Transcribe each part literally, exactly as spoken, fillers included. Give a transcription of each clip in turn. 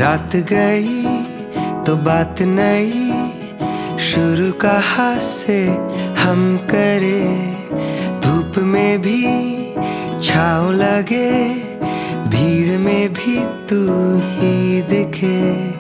रात गई तो बात नई, शुरू कहाँ से हम करे। धूप में भी छाँव लगे, भीड़ में भी तू ही दिखे।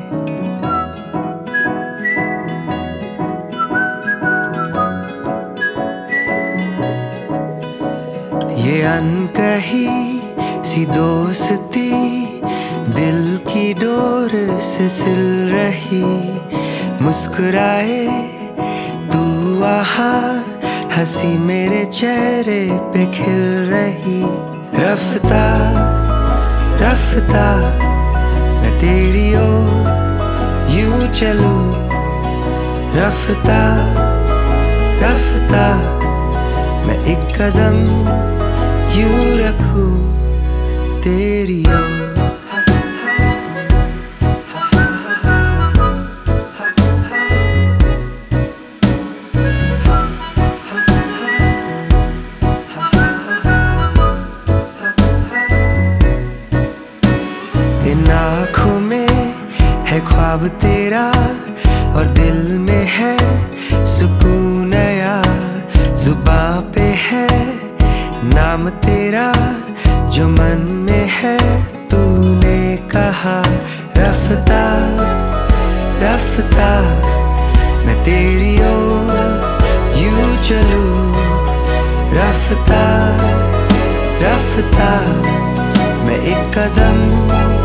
ये अनकही सी दोस्ती दिल की डोर से सिल रही। मुस्कुराए तू वहाँ, हंसी मेरे चेहरे पे खिल रही। रफ्ता रफ्ता मैं तेरी ओर यूं चलूं, रफ्ता रफ्ता मैं एक कदम यूं रखूं तेरी ओर। इन आँखों में है ख्वाब तेरा और दिल में है सुकून नया। जुबां पे है नाम तेरा, जो मन में है तूने कहा। रफ्ता रफ्ता मैं तेरी ओर यूं चलूं, रफ्ता रफ्ता मैं एक कदम